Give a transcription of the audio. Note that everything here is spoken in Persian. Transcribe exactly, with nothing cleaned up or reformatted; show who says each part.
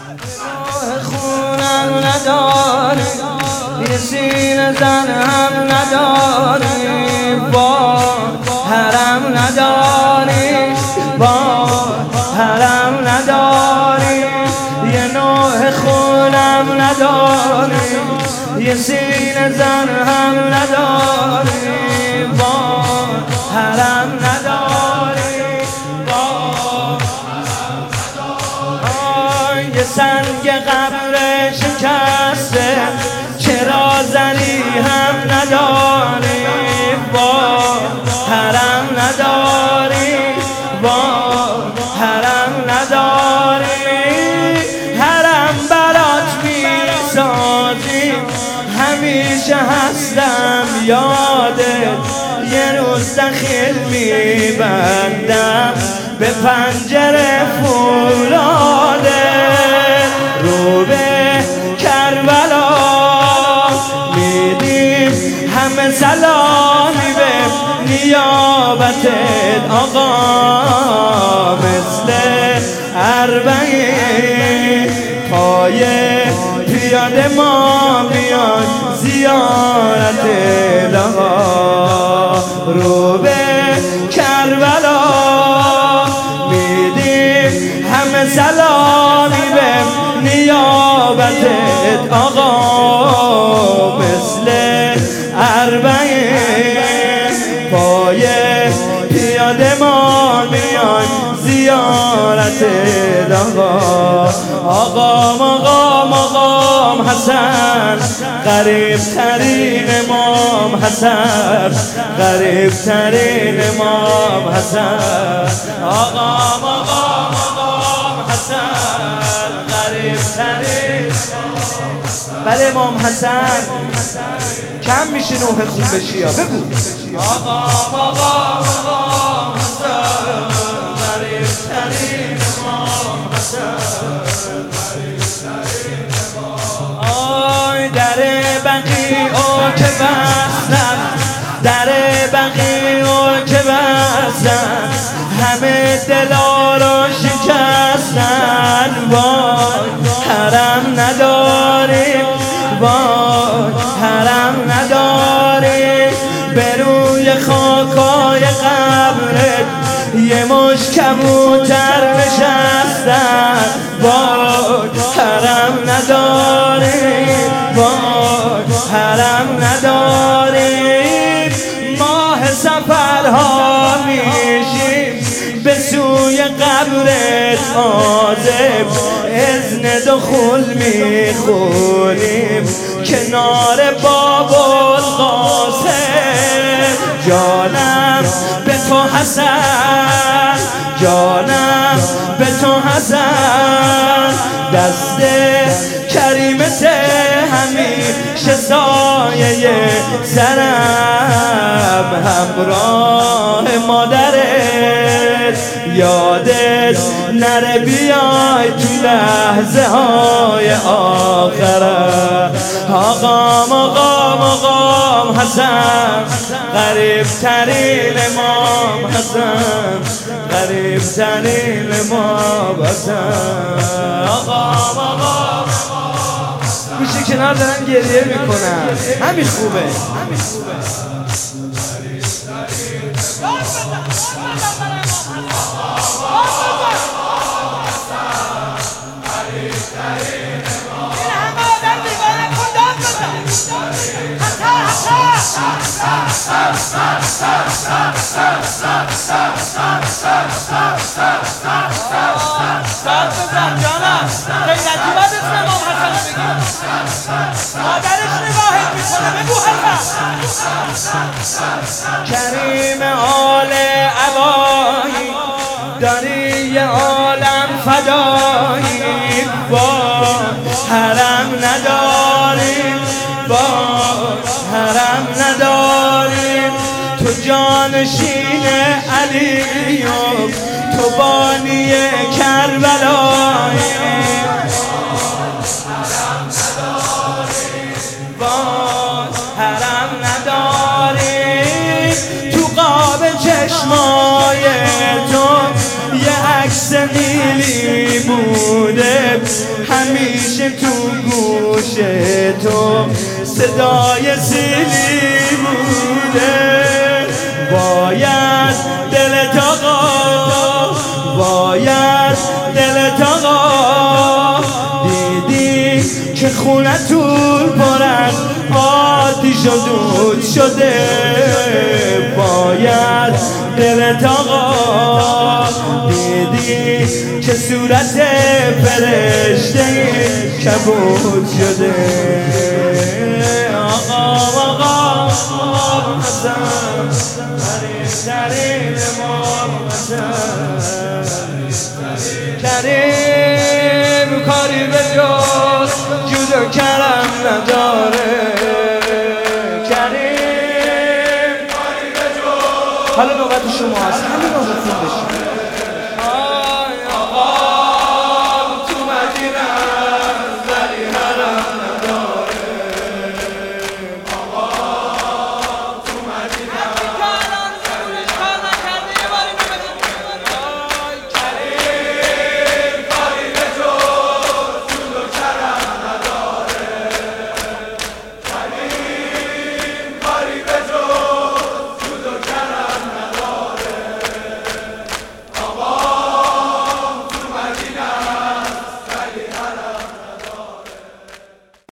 Speaker 1: خونم نداری، یه سینه زن هم نداری، با حرم نداری، با حرم نداری، یه نوع خونم نداری، یه سینه زن هم نداری، با حرم نداری، با یه سنگ قبر شکسته چرا زنی هم نداری، با حرم نداری، با حرم نداری، حرم برات میسازی همیشه هستم یادت، یه روز دخیل میبندم به پنجره فولاده، رو به کربلا میدیم همه سلامی به نیابتت آقا، مثل اربعین پای پیاده ما میان زیارت آقا، رو به کربلا میدیم همه سلامی به نیابتت آقا، مثل اربعین پای پیاده ما میان زیارت آقا. آقام آقام آقام حسن، غریب ترین امام حسن، غریب ترین امام حسن، آقام آقام آقام حسن، غریب ترین. بله امام حسن کم میشه نوح خوب بشی یا بگو. آقام آقام آقام حسن، غریب ترین امام حسن، غریب ترین امام. آی در بقیعو که بستن، در بقیعو که بستن، همه دلا رو شکستن، وای حرم نداریم، وای حرم نداریم، به روی خاکای قبرت یه مش کبوتر نشستن، وای حرم نداریم، وای حرم نداریم، ماه سفرها میشیم به سوی قبرت عازب، اذن دخول میخونیم کنار باب القاسم، جانم به تو حسن، جانم به تو حسن، دست کریمت همیشه سایه سرم، همراه مادرت یادت نره بیای تو لحظه های آخره. آقام آقام آقام حسن، غریب ترین امام حسن، غریب ترین امام حسن، آقام آقام میشه کنار دارن گریه میکنن، همین خوبه، همین خوبه. کریم آل عبایی داری یه عالم فدایی، با حرم نداریم، با حرم نداریم، تو جانشین علیوم، تو بانی کربلایی، با حرم نداریم، تو قاب چشمای تو یه عکس نیلی بوده، همیشه تو گوش تو صدای سیلی بوده. باید دلت آقا، باید دلت آقا، دیدی که خونه طول پر از آتیش و دود شده. باید دلت آقا، دیدی که صورت فرشته کبود شده. آقا آقا آقا حسن کریم امام حسن کریم، کاری به جز جود و کرم نداره. کریم کاری به جز، حالا نوبت شماست.